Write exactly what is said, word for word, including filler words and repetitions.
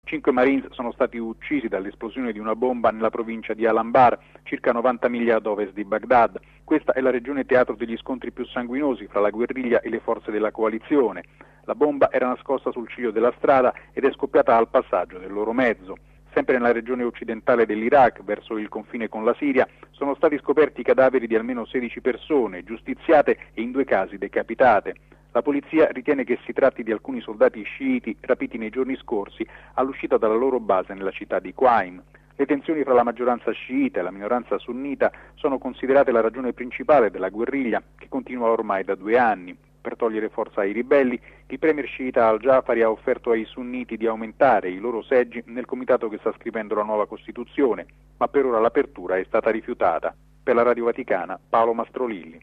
Cinque Marines sono stati uccisi dall'esplosione di una bomba nella provincia di Al-Anbar, circa novanta miglia ad ovest di Baghdad. Questa è la regione teatro degli scontri più sanguinosi fra la guerriglia e le forze della coalizione. La bomba era nascosta sul ciglio della strada ed è scoppiata al passaggio del loro mezzo. Sempre nella regione occidentale dell'Iraq, verso il confine con la Siria, sono stati scoperti i cadaveri di almeno sedici persone, giustiziate e in due casi decapitate. La polizia ritiene che si tratti di alcuni soldati sciiti rapiti nei giorni scorsi all'uscita dalla loro base nella città di Qa'im. Le tensioni fra la maggioranza sciita e la minoranza sunnita sono considerate la ragione principale della guerriglia, che continua ormai da due anni. Per togliere forza ai ribelli, il premier sciita al-Jafari ha offerto ai sunniti di aumentare i loro seggi nel comitato che sta scrivendo la nuova Costituzione, ma per ora l'apertura è stata rifiutata. Per la Radio Vaticana, Paolo Mastrolilli.